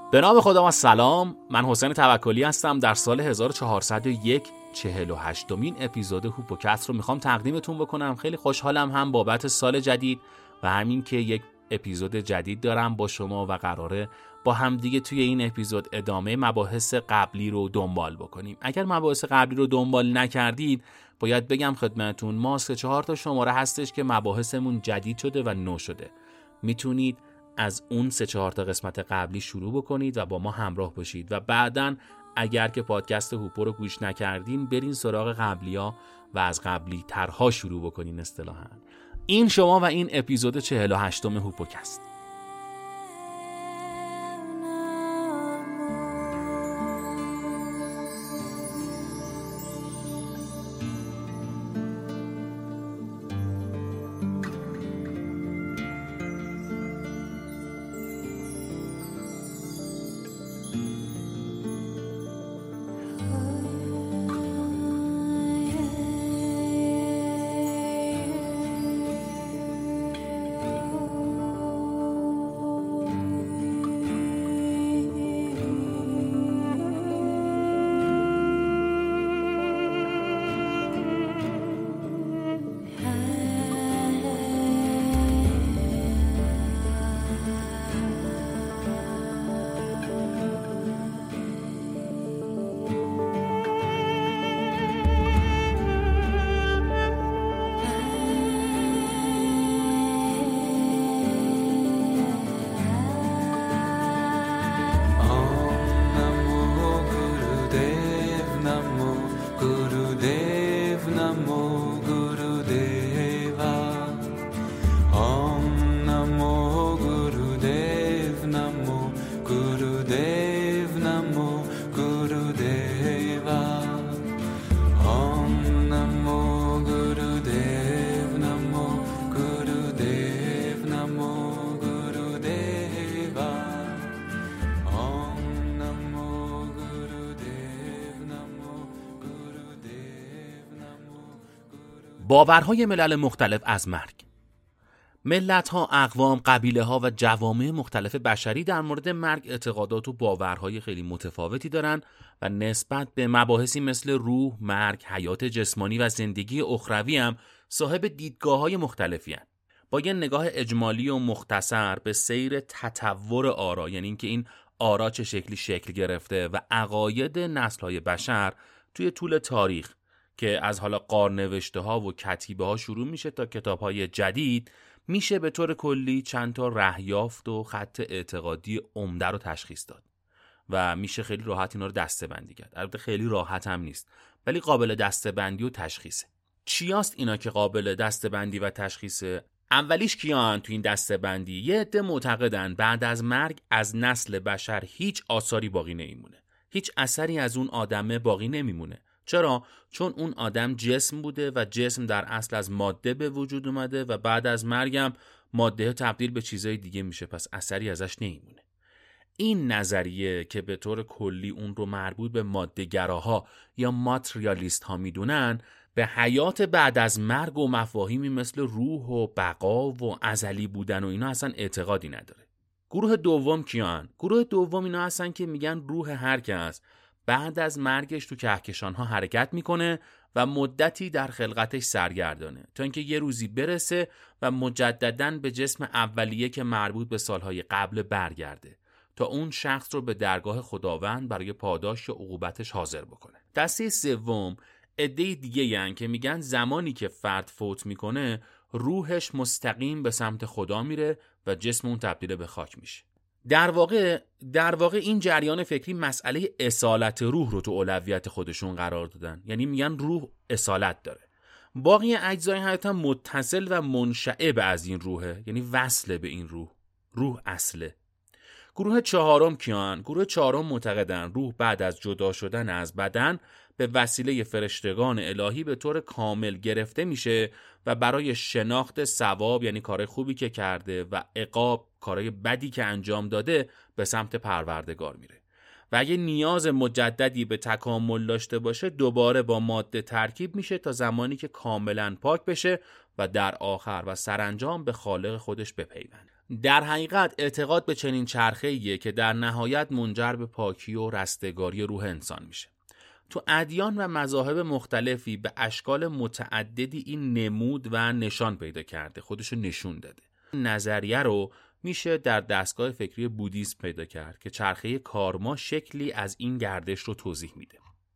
به نام خدا و سلام. من حسین توکلی هستم. در سال 1401 48مین اپیزود هوپوکست رو میخوام تقدیمتون بکنم. خیلی خوشحالم هم بابت سال جدید و همین که یک اپیزود جدید دارم با شما و قراره با هم دیگه توی این اپیزود ادامه مباحث قبلی رو دنبال بکنیم. اگر مباحث قبلی رو دنبال نکردید باید بگم خدمتون ما 3-4 تا شماره هستش که مباحثمون جدید شده و نو شده. میتونید از اون 3-4 تا قسمت قبلی شروع بکنید و با ما همراه باشید و بعداً اگر که پادکست هوپو رو گوش نکردین برین سراغ قبلی‌ها و از قبلی ترها شروع بکنین اصطلاحاً. این شما و این اپیزود 48م هوپوکست. باورهای ملل مختلف از مرگ. ملت‌ها، اقوام، قبیله‌ها و جوامع مختلف بشری در مورد مرگ اعتقادات و باورهای خیلی متفاوتی دارن و نسبت به مباحثی مثل روح، مرگ، حیات جسمانی و زندگی اخروی هم صاحب دیدگاه‌های مختلفی هستند. با یه نگاه اجمالی و مختصر به سیر تطور آرا، یعنی اینکه این آرا چه شکلی شکل گرفته و عقاید نسل‌های بشر توی طول تاریخ که از حالا قارنوشته ها و کتیبه ها شروع میشه تا کتاب های جدید، میشه به طور کلی چند تا رهیافت و خط اعتقادی عمده رو تشخیص داد و میشه خیلی راحت اینا رو دسته‌بندی کرد. البته خیلی راحت هم نیست ولی قابل دسته‌بندی و تشخیصه. چیاست اینا که قابل دسته‌بندی و تشخیصه؟ اولیش کیان تو این دسته‌بندی؟ یه عده معتقدن بعد از مرگ از نسل بشر هیچ آثاری باقی نمیمونه. هیچ اثری از اون آدمه باقی نمیمونه. چرا؟ چون اون آدم جسم بوده و جسم در اصل از ماده به وجود اومده و بعد از مرگم ماده تبدیل به چیزای دیگه میشه، پس اثری ازش نمیمونه. این نظریه که به طور کلی اون رو مربوط به ماده گراها یا ماتریالیست ها میدونن، به حیات بعد از مرگ و مفاهیمی مثل روح و بقا و ازلی بودن و اینا اصلا اعتقادی نداره. گروه دوم کیان؟ گروه دوم اینا هستن که میگن روح هر کس بعد از مرگش تو کهکشان‌ها حرکت میکنه و مدتی در خلقتش سرگردانه تا اینکه یه روزی برسه و مجدداً به جسم اولیه که مربوط به سالهای قبل برگرده تا اون شخص رو به درگاه خداوند برای پاداش و عقوبتش حاضر بکنه. دسته سوم عده دیگه یعنی که میگن زمانی که فرد فوت میکنه روحش مستقیم به سمت خدا میره و جسم اون تبدیل به خاک میشه. در واقع این جریان فکری مسئله اصالت روح رو تو اولویت خودشون قرار دادن. یعنی میگن روح اصالت داره. باقی اجزای حیات هم متصل و منشعب از این روحه، یعنی وصله به این روح اصله. گروه چهارم کیان؟ گروه چهارم معتقدن روح بعد از جدا شدن از بدن به وسیله فرشتگان الهی به طور کامل گرفته میشه و برای شناخت ثواب، یعنی کار خوبی که کرده، و عقاب، کارهای بدی که انجام داده، به سمت پروردگار میره و اگه نیاز مجددی به تکامل داشته باشه دوباره با ماده ترکیب میشه تا زمانی که کاملا پاک بشه و در آخر و سرانجام به خالق خودش بپیونده. در حقیقت اعتقاد به چنین چرخه‌ایه که در نهایت منجر به پاکی و رستگاری روح انسان میشه. تو ادیان و مذاهب مختلفی به اشکال متعددی این نمود و نشان پیدا کرده، خودشو نشون داده. نظریه رو میشه در دستگاه فکری بودیسم پیدا کرد که چرخه کارما شکلی از این گردش رو توضیح میده.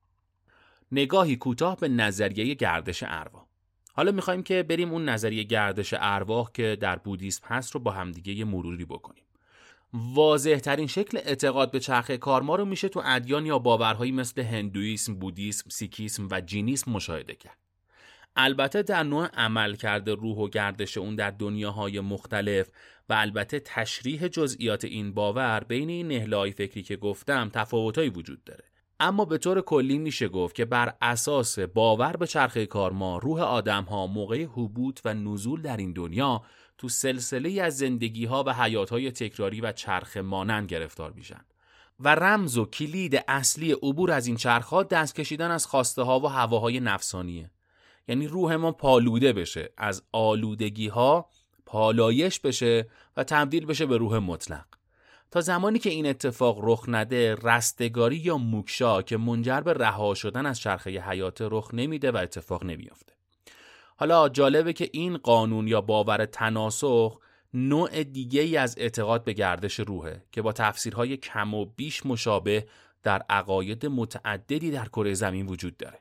نگاهی کوتاه به نظریه گردش ارواح. حالا میخوایم که بریم اون نظریه گردش ارواح که در بودیسم هست رو با همدیگه یه مروری بکنیم. واضح ترین شکل اعتقاد به چرخه کارما رو میشه تو ادیان یا باورهایی مثل هندویسم، بودیسم، سیکیسم و جینیسم مشاهده کرد. البته در نوع عملکرد روح و گردش اون در دنیاهای مختلف و البته تشریح جزئیات این باور بین این نهله‌های فکری که گفتم تفاوتایی وجود داره. اما به طور کلی میشه گفت که بر اساس باور به چرخه کارما روح آدم‌ها موقع هبوط و نزول در این دنیا تو سلسله از زندگی‌ها و حیات‌های تکراری و چرخه مانند گرفتار میشن و رمز و کلید اصلی عبور از این چرخ‌ها دست کشیدن از خواسته‌ها و هواهای نفسانیه. یعنی روح ما پالوده بشه، از آلودگی‌ها پالایش بشه و تبدیل بشه به روح مطلق. تا زمانی که این اتفاق رخ نده، رستگاری یا موکشا که منجر به رها شدن از چرخه حیات رخ نمیده و اتفاق نمیافته. حالا جالبه که این قانون یا باور تناسخ نوع دیگه‌ای از اعتقاد به گردش روحه که با تفسیرهای کم و بیش مشابه در عقاید متعددی در کره زمین وجود داره.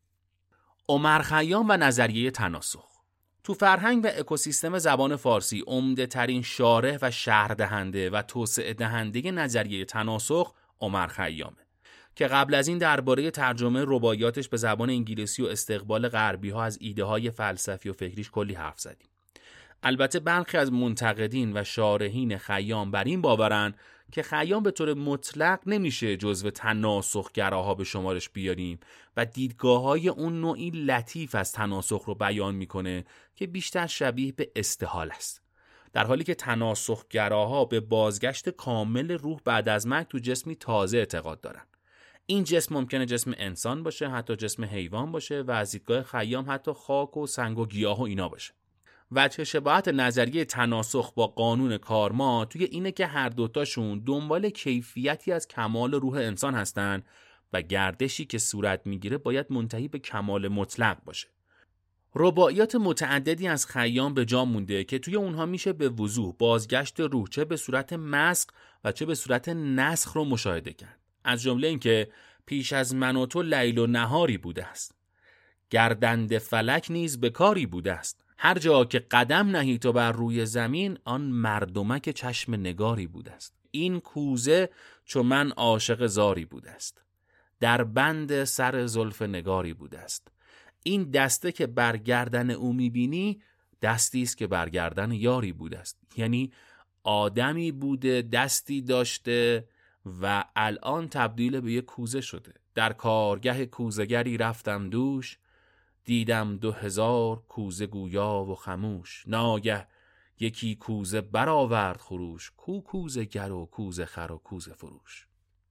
عمر خیام و نظریه تناسخ. تو فرهنگ و اکوسیستم زبان فارسی عمده ترین شارح و شرح دهنده و توسعه دهنده نظریه تناسخ عمر خیامه که قبل از این درباره ترجمه رباعیاتش به زبان انگلیسی و استقبال غربی ها از ایده های فلسفی و فکریش کلی حرف زدیم. البته برخی از منتقدین و شارحین خیام بر این باورن که خیام به طور مطلق نمیشه جزو تناسخگراها به شمارش بیاریم و دیدگاه‌های اون نوعی لطیف از تناسخ رو بیان میکنه که بیشتر شبیه به استحال است، در حالی که تناسخگراها به بازگشت کامل روح بعد از مرگ تو جسمی تازه اعتقاد دارن. این جسم ممکنه جسم انسان باشه، حتی جسم حیوان باشه و از دیدگاه خیام حتی خاک و سنگ و گیاه و اینا باشه. وجه شباهت نظریه تناسخ با قانون کارما توی اینه که هر دوتاشون دنبال کیفیتی از کمال روح انسان هستن و گردشی که صورت میگیره باید منتهی به کمال مطلق باشه. رباعیات متعددی از خیام به جا مونده که توی اونها میشه به وضوح بازگشت روح چه به صورت مسخ و چه به صورت نسخ رو مشاهده کرد. از جمله اینکه پیش از من و تو لیل و نهاری بوده است، گردنده فلک نیز به کاری بوده است، هر جا که قدم نهی تو بر روی زمین آن مردمک چشم نگاری بوده است، این کوزه چو من عاشق زاری بوده است، در بند سر زلف نگاری بوده است، این دسته که بر گردن او میبینی دستی است که بر گردن یاری بوده است. یعنی آدمی بوده، دستی داشته و الان تبدیل به یک کوزه شده. در کارگه کوزگری رفتم دوش، دیدم 2000 کوزه گویا و خموش، ناگه یکی کوزه برآورد خروش، کو کوزه گر و کوزه خر و کوزه فروش.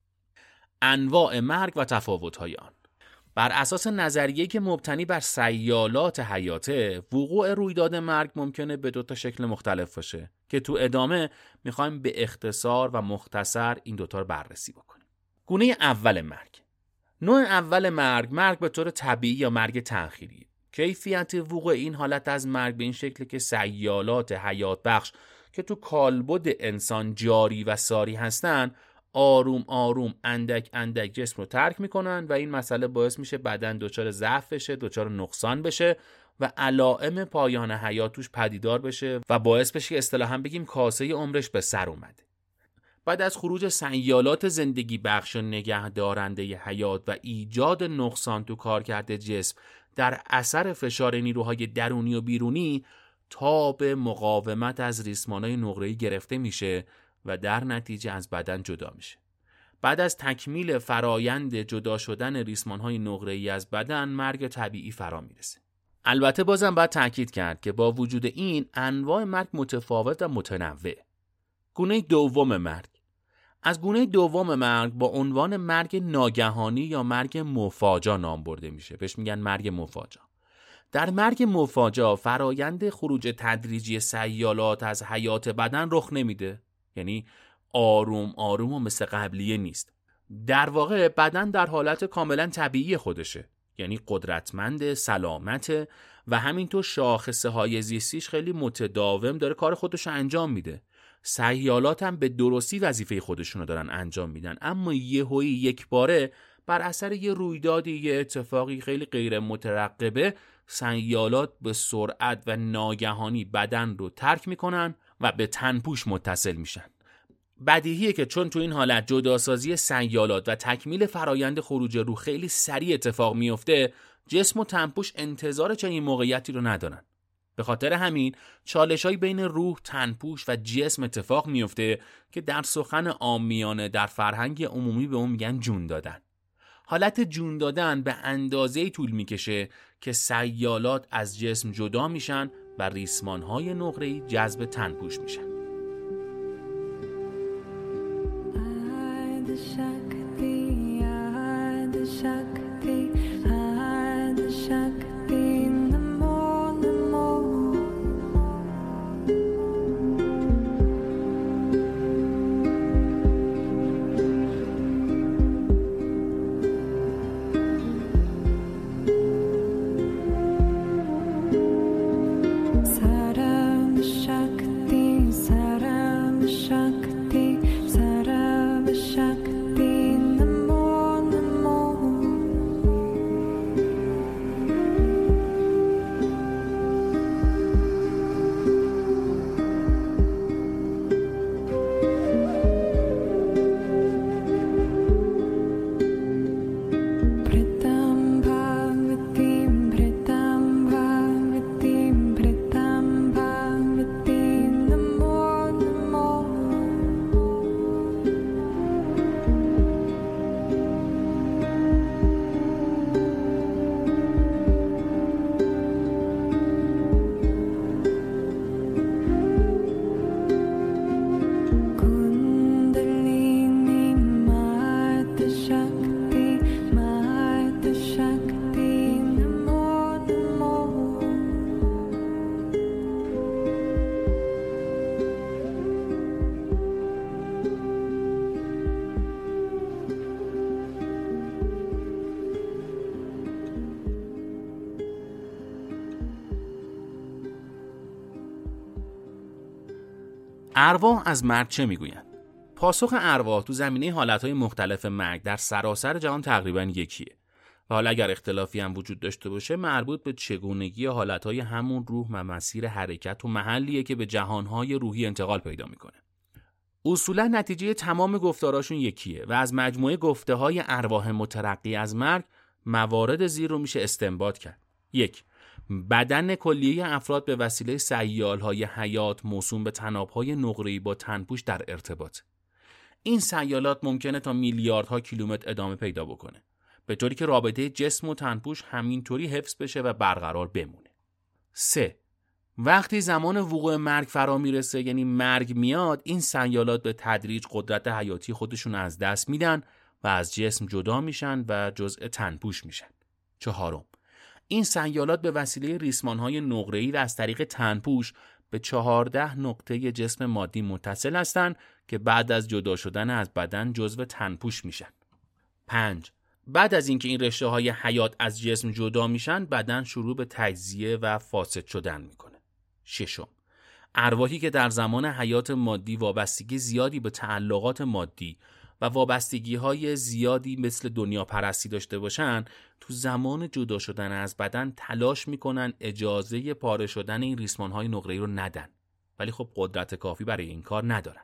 انواع مرگ و تفاوت‌های آن. بر اساس نظریه‌ای که مبتنی بر سیالات حیاته، وقوع رویداد مرگ ممکنه به 2 شکل مختلف باشه که تو ادامه میخوایم به اختصار و مختصر این 2 رو بررسی بکنیم. گونه اول مرگ. نوع اول مرگ به طور طبیعی یا مرگ تأخیری. کیفیت وقوع این حالت از مرگ به این شکل که سیالات حیات بخش که تو کالبد انسان جاری و ساری هستن آروم آروم اندک اندک جسم رو ترک میکنن و این مسئله باعث میشه بدن دچار ضعف بشه، دچار نقصان بشه و علائم پایان حیات توش پدیدار بشه و باعث بشه اصطلاحاً بگیم کاسه عمرش به سر اومده. بعد از خروج سیالات زندگی بخش و نگه دارنده حیات و ایجاد نقصان تو کارکرد جسم در اثر فشار نیروهای درونی و بیرونی، تاب مقاومت از ریسمان‌های نقره‌ای گرفته میشه و در نتیجه از بدن جدا میشه. بعد از تکمیل فرایند جدا شدن ریسمان‌های نقره‌ای از بدن، مرگ طبیعی فرا میرسه. البته بازم باید تأکید کرد که با وجود این انواع مرگ متفاوت و متنوع. گونه دوم مرگ. از گونه دوم مرگ با عنوان مرگ ناگهانی یا مرگ مفاجا نام برده میشه. بهش میگن مرگ مفاجا. در مرگ مفاجئ فرایند خروج تدریجی سیالات از حیات بدن رخ نمیده، یعنی آروم آروم و مثل قبلیه نیست. در واقع بدن در حالت کاملا طبیعی خودشه، یعنی قدرتمند، سلامت و همینطور شاخصه های زیستیش خیلی متداوم داره کار خودش رو انجام میده. سیالات هم به درستی وظیفه خودشون رو دارن انجام میدن، اما یهویی یک باره بر اثر یه رویدادی، یه اتفاقی خیلی غیر مترقبه، سیالات به سرعت و ناگهانی بدن رو ترک میکنن و به تنپوش متصل میشن. بدیهیه که چون تو این حالت جداسازی سیالات و تکمیل فرایند خروج روح خیلی سریع اتفاق میفته، جسم و تنپوش انتظار چنین موقعیتی رو ندارن. به خاطر همین چالش‌های بین روح، تنپوش و جسم اتفاق میفته که در سخن عامیانه در فرهنگ عمومی به اون میگن جون دادن. حالت جون دادن به اندازه‌ای طول میکشه که سیالات از جسم جدا میشن و ریسمان‌های نقره‌ای جذب تنپوش میشن. ارواح از مرگ چه میگویند؟ پاسخ ارواح تو زمینه حالتهای مختلف مرگ در سراسر جهان تقریبا یکیه و حالا اگر اختلافی هم وجود داشته باشه مربوط به چگونگی حالتهای همون روح و مسیر حرکت و محلیه که به جهانهای روحی انتقال پیدا میکنه. اصولا نتیجه تمام گفتاراشون یکیه و از مجموعه گفته‌های ارواح مترقی از مرگ موارد زیر رو میشه استنباط کرد. 1. بدن کلیه افراد به وسیله سیال‌های حیات موسوم به تناب‌های نقره‌ای با تنپوش در ارتباط. این سیالات ممکنه تا میلیاردها کیلومتر ادامه پیدا بکنه، به طوری که رابطه جسم و تنپوش همینطوری حفظ بشه و برقرار بمونه. 3. وقتی زمان وقوع مرگ فرا میرسه، یعنی مرگ میاد، این سیالات به تدریج قدرت حیاتی خودشون از دست میدن و از جسم جدا میشن و جزء تنپوش میشن. 4. این سیالات به وسیله ریسمان‌های نقره‌ای و از طریق تنپوش به 14 نقطه جسم مادی متصل هستند که بعد از جدا شدن از بدن جزو تنپوش میشن. 5. بعد از اینکه این رشته‌های حیات از جسم جدا میشن، بدن شروع به تجزیه و فاسد شدن میکنه. 6. ارواحی که در زمان حیات مادی وابستگی زیادی به تعلقات مادی و وابستگی‌های زیادی مثل دنیا پرستی داشته باشن، تو زمان جدا شدن از بدن تلاش میکنن اجازه پاره شدن این ریسمان‌های نقره‌ای رو ندن، ولی خب قدرت کافی برای این کار ندارن.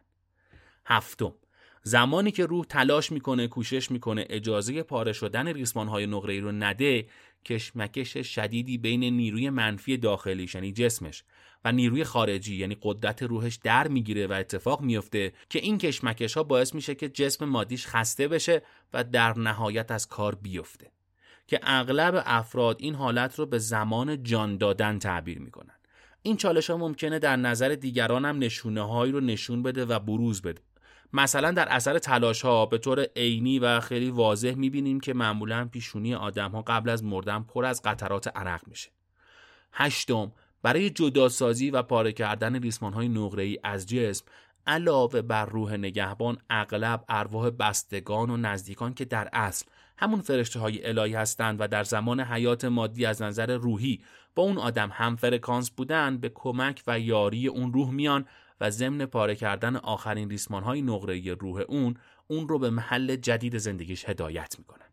7. زمانی که روح تلاش میکنه، کوشش میکنه اجازه پاره شدن ریسمان‌های نقره‌ای رو نده، کشمکش شدیدی بین نیروی منفی داخلیش یعنی جسمش و نیروی خارجی یعنی قدرت روحش در میگیره و اتفاق میفته که این کشمکش ها باعث میشه که جسم مادیش خسته بشه و در نهایت از کار بیفته، که اغلب افراد این حالت رو به زمان جان دادن تعبیر میکنن. این چالش ها ممکنه در نظر دیگران هم نشونه هایی رو نشون بده و بروز بده. مثلا در اثر تلاش ها به طور عینی و خیلی واضح میبینیم که معمولا پیشونی آدم ها قبل از مردن پر از قطرات عرق میشه. 8. برای جداسازی و پاره کردن ریسمان‌های نقره‌ای از جسم علاوه بر روح نگهبان، اغلب ارواح بستگان و نزدیکان که در اصل همون فرشته‌های الهی هستند و در زمان حیات مادی از نظر روحی با اون آدم هم فرکانس بودن، به کمک و یاری اون روح میان و ضمن پاره کردن آخرین ریسمان‌های نقره‌ای روح اون رو به محل جدید زندگیش هدایت میکنن.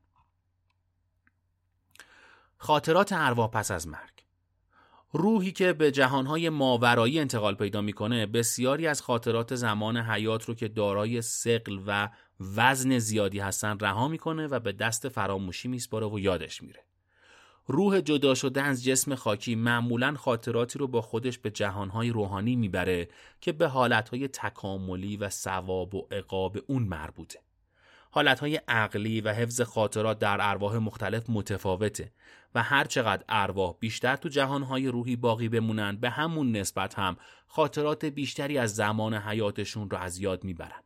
خاطرات ارواح پس از مرگ. روحی که به جهانهای ماورایی انتقال پیدا میکنه بسیاری از خاطرات زمان حیات رو که دارای ثقل و وزن زیادی هستن رها میکنه و به دست فراموشی میسپاره و یادش میره. روح جدا شده از جسم خاکی معمولاً خاطراتی رو با خودش به جهانهای روحانی میبره که به حالتهای تکاملی و ثواب و عقاب اون مربوطه. حالتهای عقلی و حفظ خاطرات در ارواح مختلف متفاوته و هر چقدر ارواح بیشتر تو جهانهای روحی باقی بمونن به همون نسبت هم خاطرات بیشتری از زمان حیاتشون رو از یاد میبرن.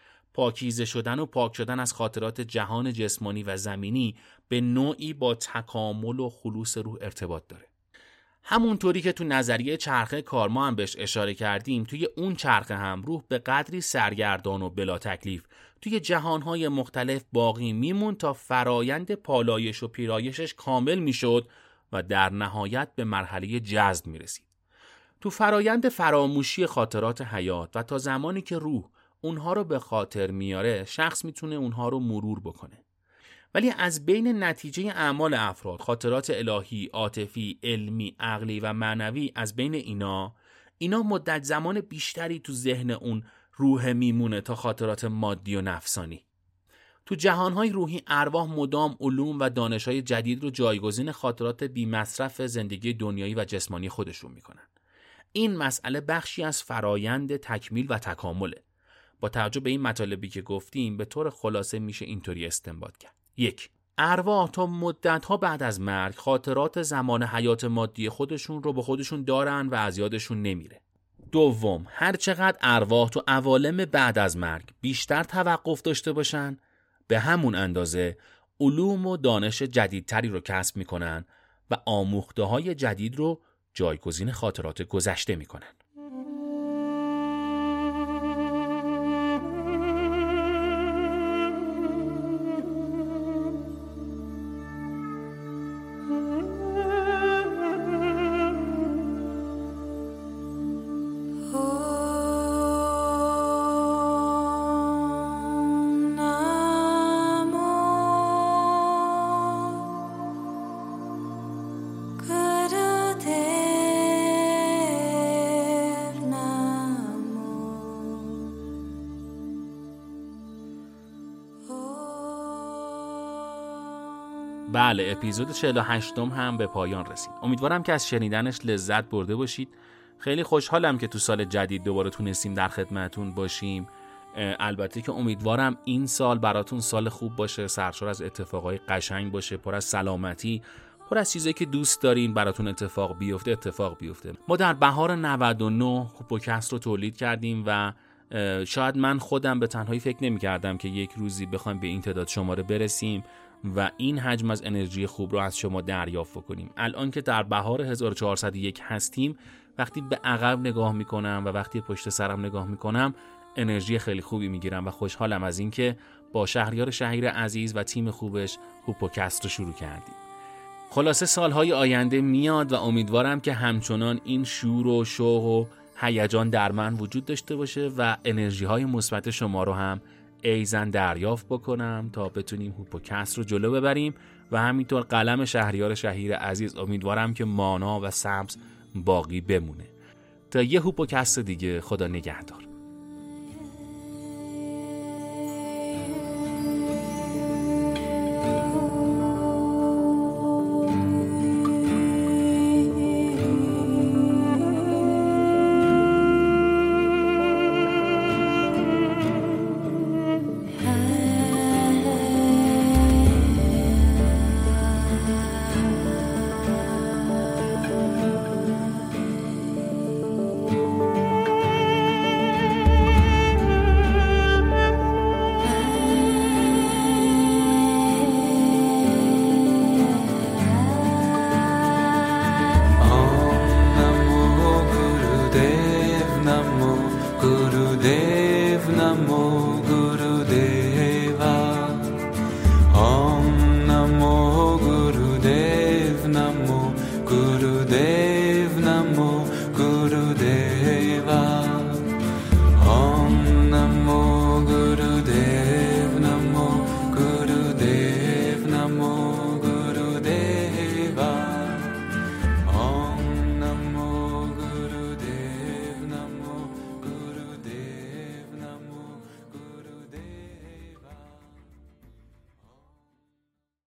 پاکیزه شدن و پاک شدن از خاطرات جهان جسمانی و زمینی به نوعی با تکامل و خلوص روح ارتباط داره. همونطوری که تو نظریه چرخه کارما هم بهش اشاره کردیم، توی اون چرخه هم روح به قدری سرگردان و بلا تکلیف توی جهانهای مختلف باقی میمون تا فرایند پالایش و پیرایشش کامل میشد و در نهایت به مرحله جذب میرسید. تو فرایند فراموشی خاطرات حیات و تا زمانی که روح اونها رو به خاطر میاره، شخص میتونه اونها رو مرور بکنه. ولی از بین نتیجه اعمال افراد، خاطرات الهی، عاطفی، علمی، عقلی و معنوی، از بین اینا مدت زمان بیشتری تو ذهن اون روح میمونه تا خاطرات مادی و نفسانی. تو جهانهای روحی ارواح مدام علوم و دانشهای جدید رو جایگزین خاطرات بی مصرف زندگی دنیایی و جسمانی خودشون میکنن. این مسئله بخشی از فرایند تکمیل و تکامله. با توجه به این مطالبی که گفتیم به طور خلاصه میشه اینطوری استنباط کرد. 1. ارواح تا مدت‌ها بعد از مرگ خاطرات زمان حیات مادی خودشون رو با خودشون دارن و از یادشون نمیره. 2. هر چقدر ارواح تو عوالم بعد از مرگ بیشتر توقف داشته باشن، به همون اندازه علوم و دانش جدیدتری رو کسب میکنن و آموخته‌های جدید رو جایگزین خاطرات گذشته میکنن. بله، اپیزود 48 هم به پایان رسید. امیدوارم که از شنیدنش لذت برده باشید. خیلی خوشحالم که تو سال جدید دوباره تونستیم در خدمتتون باشیم. البته که امیدوارم این سال براتون سال خوب باشه، سرشار از اتفاقای قشنگ باشه، پر از سلامتی، پر از چیزایی که دوست دارین براتون اتفاق بیفته. ما در بهار 99 هوپوکست رو تولید کردیم و شاید من خودم به تنهایی فکر نمی‌کردم که یک روزی بخوایم به این تعداد شماره برسیم و این حجم از انرژی خوب رو از شما دریافت کنیم. الان که در بهار 1401 هستیم، وقتی به عقب نگاه میکنم و وقتی پشت سرم نگاه میکنم انرژی خیلی خوبی میگیرم و خوشحالم از این که با شهریار شهیر عزیز و تیم خوبش هوپوکست رو شروع کردیم. خلاصه سالهای آینده میاد و امیدوارم که همچنان این شور و شوق و هیجان در من وجود داشته باشه و انرژی های مثبت شما رو هم ایزن دریافت بکنم تا بتونیم هوپوکست رو جلو ببریم و همینطور قلم شهریار شهیر عزیز امیدوارم که مانا و سبز باقی بمونه. تا یه هوپوکست دیگه، خدا نگهدار.